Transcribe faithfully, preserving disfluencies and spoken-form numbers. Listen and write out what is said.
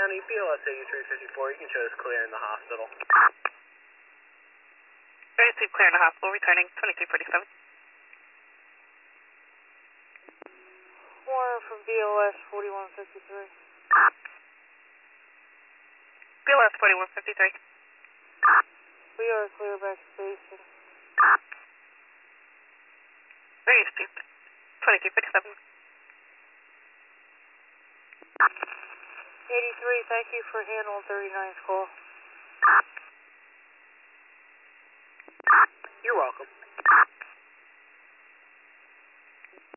County, B L S eighty-three fifty-four, you can show us clear in the hospital. Very sweet, clear in the hospital, returning twenty-three forty-seven. Warner from B L S forty-one fifty-three. B L S forty-one fifty-three. We are clear back to station. Very sweet, twenty-three forty-seven. eighty-three, thank you for handling thirty-nine's call. You're welcome.